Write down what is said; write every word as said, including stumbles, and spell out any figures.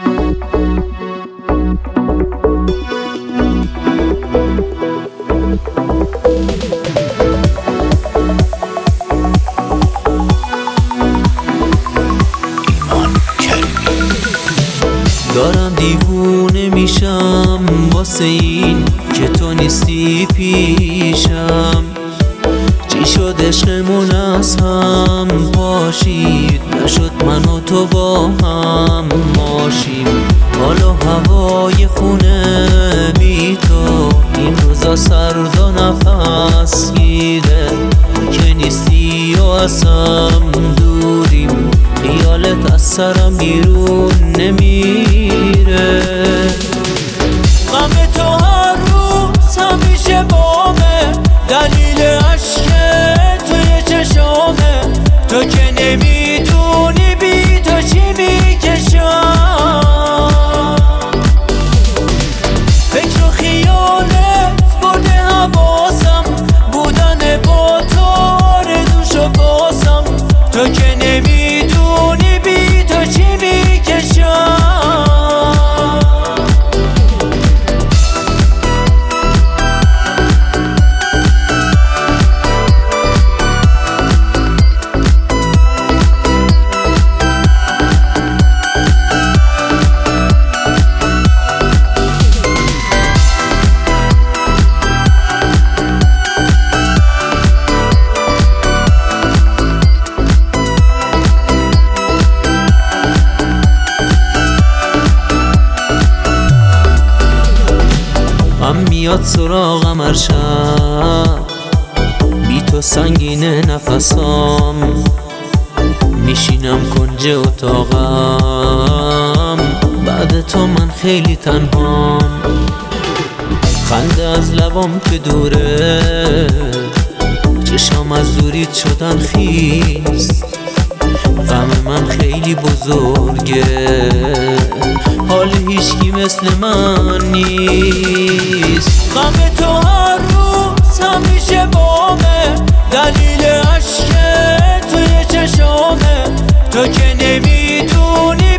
دارم دیوونه میشم واسه این که تو نیستی پیشم. چی شد عشقمون از هم پاشید، نشد من و تو با هم ماشیم. حالا هوای خونه بی تو این روزا سرد و نفس گیره. که نیستی و از هم دوریم، خیالت از سرم بیرون نمیره. غم تو هر روز همیشه بامه، دلیل عشق توی چشامه. تو که نمیدونی بی تو چی میکشم. فکر و خیالت برده حواسم، بودن با تو آرزوشو باسم. تو که نمیدونی بی تو چی میکشم. غم میاد سراغم هر شب، بی تو سنگینه نفسام. میشینم کنج اتاقم، بعد تو من خیلی تنهام. خنده از لبام که دوره، چشام از دوریت شدن خیس. غم من خیلی بزرگه، حال هیچکی مثل من نیست. غم تو هر روز همیشه بامه، دلیل عشق توی چشامه. تو که نمیدونی